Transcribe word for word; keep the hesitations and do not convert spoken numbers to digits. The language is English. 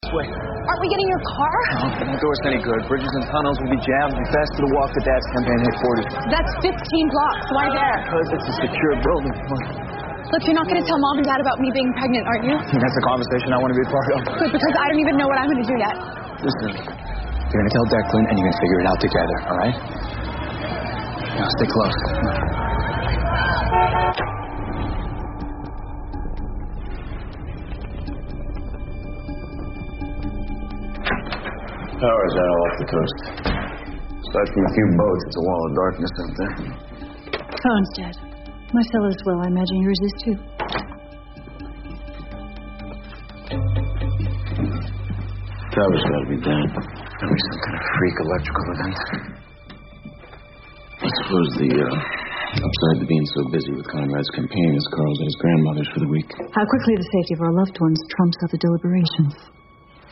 way. Aren't we getting your car? No, it won't do us any good. Bridges and tunnels will be jammed. It'll be faster to walk to Dad's campaign headquarters. That's fifteen blocks. Why there? Because it's a secure building. Look, you're not going to tell Mom and Dad about me being pregnant, are you? That's a conversation I want to be a part of. Good, because I don't even know what I'm going to do yet. Listen, you're going to tell Declan and you're going to figure it out together, all right? Now, stay close. Power's out off the coast. Aside from a few boats, it's a wall of darkness out there. Phone's dead. My cell is well. I imagine yours is too. Tower's got to be down. Gotta be some kind of freak electrical event. I suppose the uh, upside to being so busy with Conrad's campaign is Carl's at his grandmother's for the week. How quickly the safety of our loved ones trumps other deliberations.